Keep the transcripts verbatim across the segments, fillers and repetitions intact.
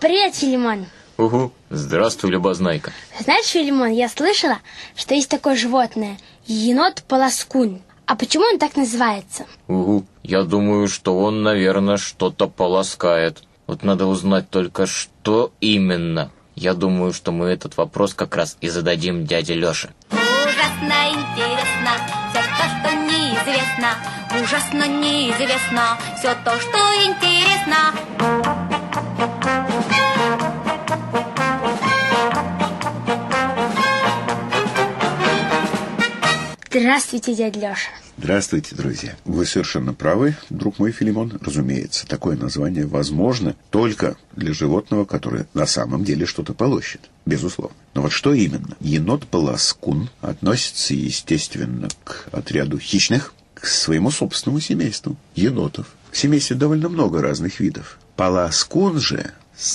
Привет, Филимон. Угу. Здравствуй, Любознайка. Знаешь, Филимон, я слышала, что есть такое животное – енот-полоскун. А почему он так называется? Угу. Я думаю, что он, наверное, что-то полоскает. Вот надо узнать только, что именно. Я думаю, что мы этот вопрос как раз и зададим дяде Лёше. Ужасно интересно все то, что неизвестно. Ужасно неизвестно все то, что интересно. Здравствуйте, дядя Лёша. Здравствуйте, друзья. Вы совершенно правы, друг мой Филимон. Разумеется, такое название возможно только для животного, которое на самом деле что-то полощет. Безусловно. Но вот что именно? Енот-полоскун относится, естественно, к отряду хищных, к своему собственному семейству енотов. В семействе довольно много разных видов. Полоскун же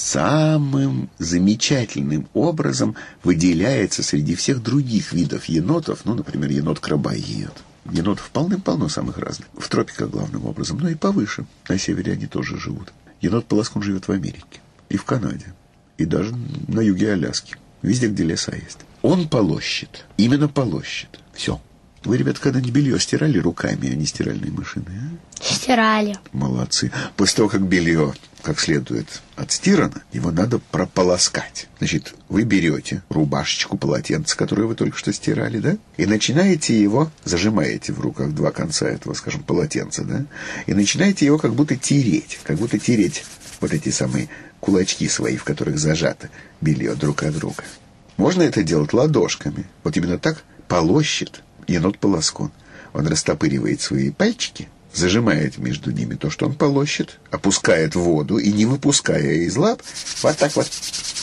самым замечательным образом выделяется среди всех других видов енотов, ну, например, енот-крабоед. Енотов полным-полно самых разных. В тропиках главным образом, но и повыше. На севере они тоже живут. Енот-полоскун живет в Америке, и в Канаде, и даже на юге Аляски. Везде, где леса есть. Он полощет. Именно полощет. Все. Вы, ребята, когда-нибудь белье стирали руками, а не стиральной машиной, а? Стирали. Молодцы. После того, как белье как следует отстирано, его надо прополоскать. Значит, вы берете рубашечку, полотенце, которое вы только что стирали, да? И начинаете его, зажимаете в руках два конца этого, скажем, полотенца, да? И начинаете его как будто тереть, как будто тереть вот эти самые кулачки свои, в которых зажато белье друг от друга. Можно это делать ладошками. Вот именно так полощет енот-полоскун. Он растопыривает свои пальчики, зажимает между ними то, что он полощет, опускает в воду и, не выпуская из лап, вот так вот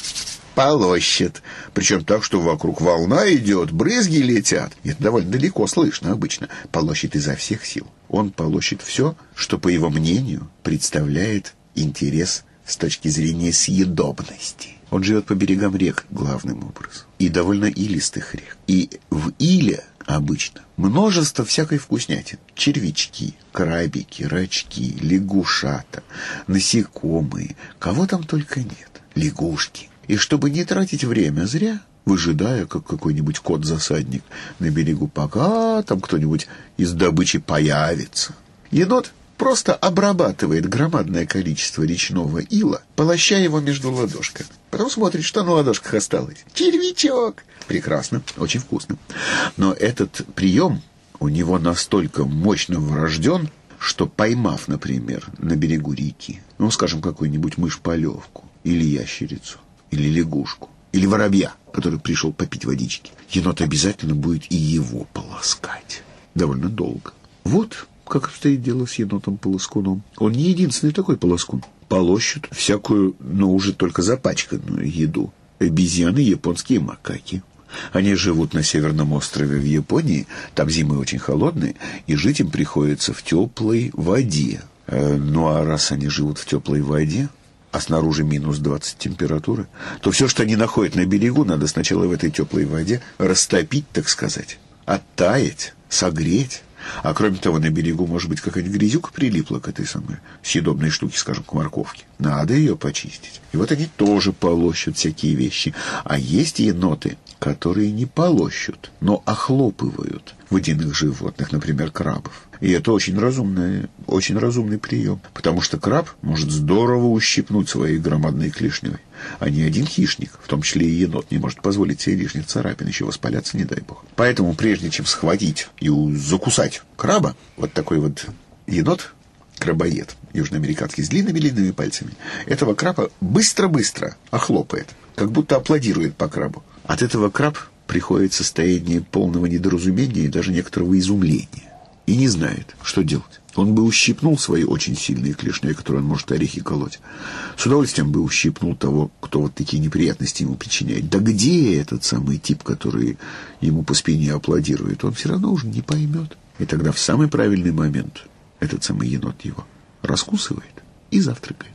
полощет. Причем так, что вокруг волна идет, брызги летят. Это довольно далеко слышно обычно. Полощет изо всех сил. Он полощет все, что, по его мнению, представляет интерес с точки зрения съедобности. Он живет по берегам рек, главным образом. И довольно илистых рек. И в иле обычно множество всякой вкуснятины. Червячки, крабики, рачки, лягушата, насекомые. Кого там только нет. Лягушки. И чтобы не тратить время зря, выжидая, как какой-нибудь кот-засадник на берегу, пока там кто-нибудь из добычи появится, енот просто обрабатывает громадное количество речного ила, полоща его между ладошками. Потом смотрит, что на ладошках осталось. Червячок! Прекрасно, очень вкусно. Но этот прием у него настолько мощно врожден, что, поймав, например, на берегу реки, ну, скажем, какую-нибудь мышь-полевку, или ящерицу, или лягушку, или воробья, который пришел попить водички, енот обязательно будет и его полоскать. Довольно долго. Вот как обстоит дело с енотом-полоскуном. Он не единственный такой полоскун. Полощут всякую, но уже только запачканную еду. Обезьяны, японские макаки. Они живут на северном острове в Японии, там зимы очень холодные, и жить им приходится в теплой воде. Э, ну а раз они живут в теплой воде, а снаружи минус двадцать температуры, то все, что они находят на берегу, надо сначала в этой теплой воде растопить, так сказать, оттаять, согреть. А кроме того, на берегу, может быть, какая-нибудь грязюка прилипла к этой самой съедобной штуке, скажем, к морковке. Надо ее почистить. И вот они тоже полощут всякие вещи. А есть еноты, которые не полощут, но охлопывают водяных животных, например, крабов. И это очень разумный, очень разумный прием, потому что краб может здорово ущипнуть своей громадной клешней. А ни один хищник, в том числе и енот, не может позволить себе лишних царапин, еще воспаляться, не дай бог. Поэтому, прежде чем схватить и закусать краба, вот такой вот енот, крабоед, южноамериканский, с длинными-длинными пальцами, этого краба быстро-быстро охлопает, как будто аплодирует по крабу. От этого краб приходит в состояние полного недоразумения и даже некоторого изумления. И не знает, что делать. Он бы ущипнул свои очень сильные клешни, которые он может орехи колоть. С удовольствием бы ущипнул того, кто вот такие неприятности ему причиняет. Да где этот самый тип, который ему по спине аплодирует? Он все равно уже не поймет. И тогда в самый правильный момент этот самый енот его раскусывает и завтракает.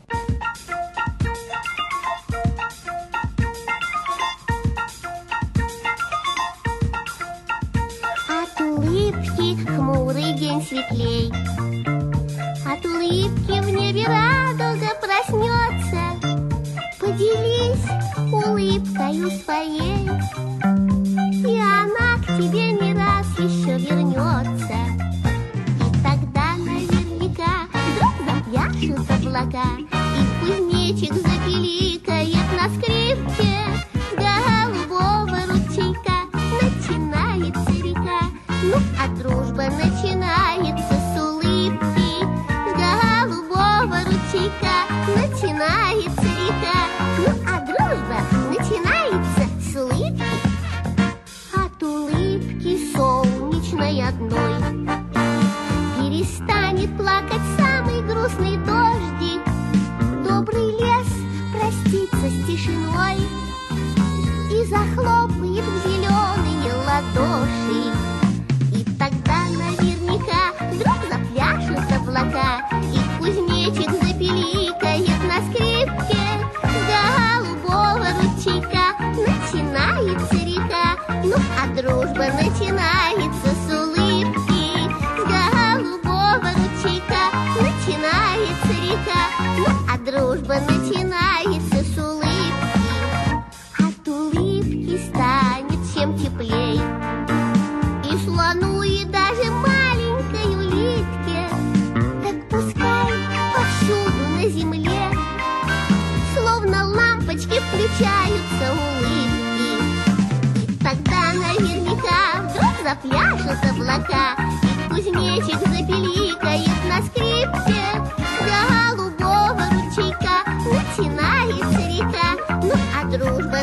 Хмурый день светлей, от улыбки в небе радуга проснется. Поди любовью своей, и она к тебе не раз еще вернется. И тогда наверняка вдруг запляшут облака, и кузнечик запиликает на скрипке. Голубого ручейка начинается река, ну а дружба начинается с улыбки. С голубого ручейка начинается река, ну а дружба начинается с улыбки. От улыбки солнечной одной перестанет плакать самый грустный дождик. Добрый лес простится с тишиной и захлопает в зеленые ладоши. И тогда наверняка вдруг запляшут облака, и кузнечик запиликает на скрипке. С голубого ручейка начинается река, ну а дружба начинается с улыбки. С голубого ручейка начинается река, ну а дружба начинается с улыбки. От улыбки станет всем теплей, и слону, и даже маленькой улитке. Так пускай повсюду на земле словно лампочки включаются улыбки. И тогда наверняка вдруг запляшут облака, и кузнечик запиликает на скрипке. С голубого ручейка начинается река, ну а дружба